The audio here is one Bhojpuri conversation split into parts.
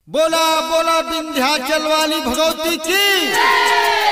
बोला बोला विंध्याचल वाली भगवती की।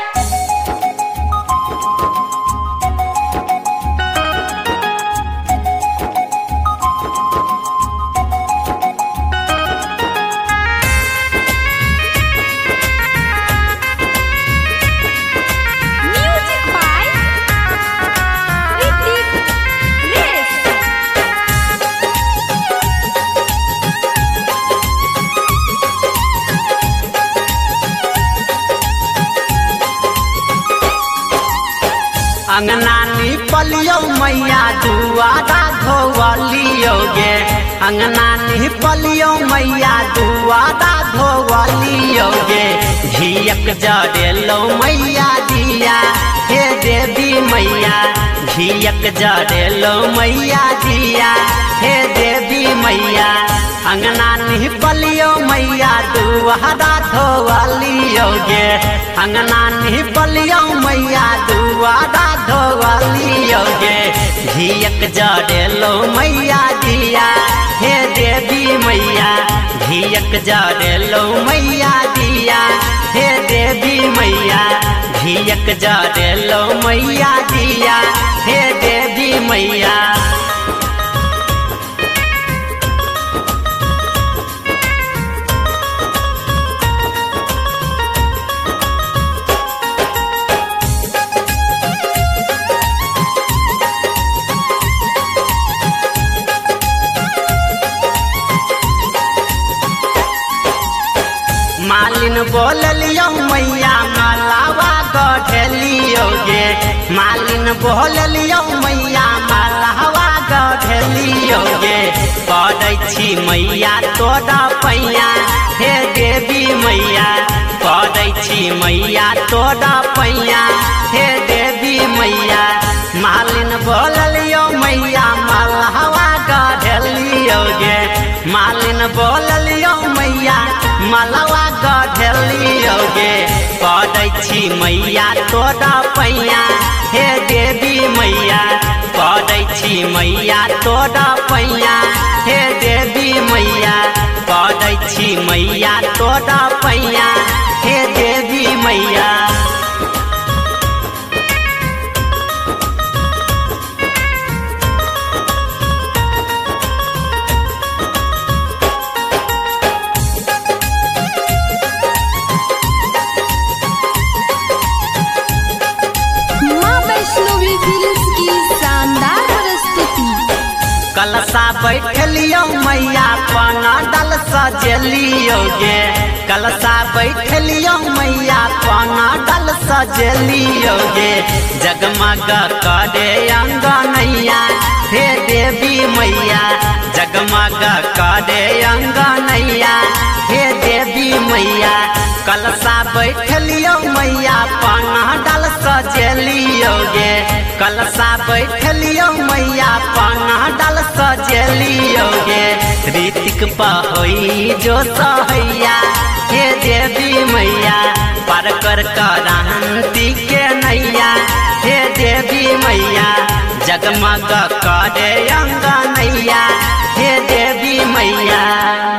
अंगना निपलियो मैया दुआरा धोवलियो गे। अंगना निपलियो मैया दुआरा धोवलियो गे। झियक जरेलो मैया दिया हे देवी मैया। झियक जरेलो मैया दिया हे देवी मैया। अंगना निपलियो मैया दुआरा धोवलियो गे। अंगना निपलियो मैया दुआरा धोवलियो गे। झियक जरेलो मैया दिया हे देवी मैया। झियक जरेलो मैया दिया हे देवी मैया। झियक जरेलो मैया दिया हे देवी मैया। मालिन बोलियो मैया मालावा गढ़लियो गे। मालिन बोलियो मैया मालावा गढ़लियो गे। पड़ै छी मैया तोरा पैया हे देवी मैया। पड़ै छी मैया तोरा पैया हे देवी मैया। मालिन बोलियो मैया मालावा गढ़लियो गे। मालिन बोलियो मैया मालावा गढ़लियो गे। पड़ै छी मैया तोरा पैया हे देवी मैया। पड़ै छी मैया तोरा पैया हे देवी मैया। पड़ै छी मैया तोरा पैया हे देवी मैया। कलशा बैठलियो मैया पाना डल सजलियो गे। कलशा बैठलियो मैया पाना डल सजलियो गे। जगमग करे अंगनैया हे देवी मैया। जगमग करे अंगनैया हे देवी मैया। कलशा बैठलियो मैया पाना डल सजलियो गे। कलशा बैठलियो मैया पाना डल सजलियो गे। ऋतिक पहोई जो सहैया हे देवी मैया। पार कर क्रांति के नैया हे देवी मैया। जगमग करे अंगनैया हे देवी मैया।